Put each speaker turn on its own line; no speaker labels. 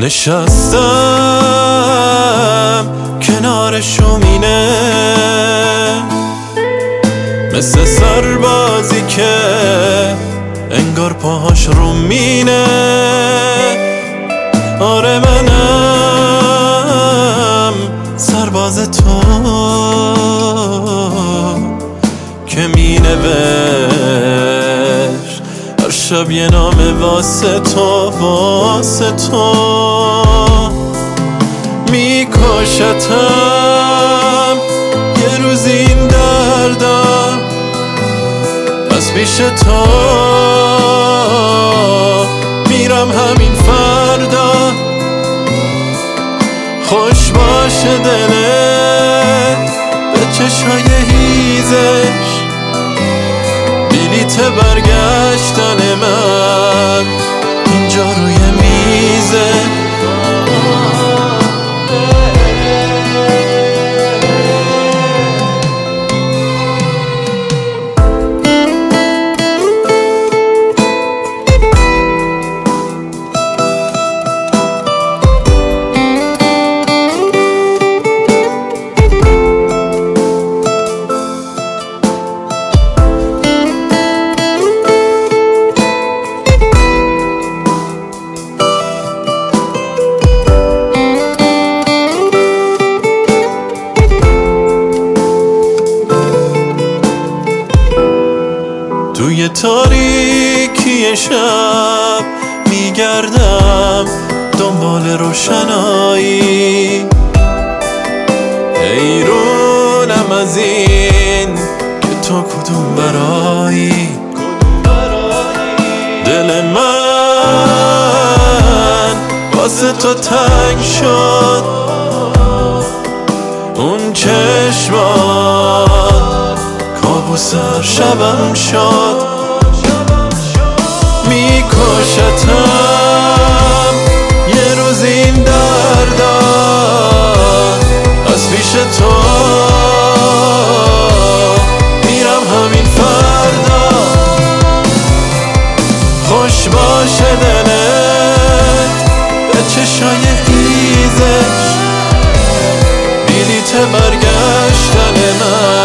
نشستم کنار شومینه مثل سربازی که انگار پاهاش رو مینه. آره منم سرباز تو که مینوشت هر شب یه نامه واسه تو میکشتم یه روز این دردم از پیش تو میرم همین فردا. خوش باشه دلت به چشای هیزش بلیت برگشتن من اینجا روی میزه. توی تاریکی شب میگردم دنبال روشنایی، حیرونم از این که تو کدوم برایی. دل من واسه تو تنگ شد، اون چشمان کابوس هر شبم شد. میکشتم یه روز این دردم از پیش تو میرم همین فردا. خوش باشه دلت به چشای هیزش بلیت برگشتن من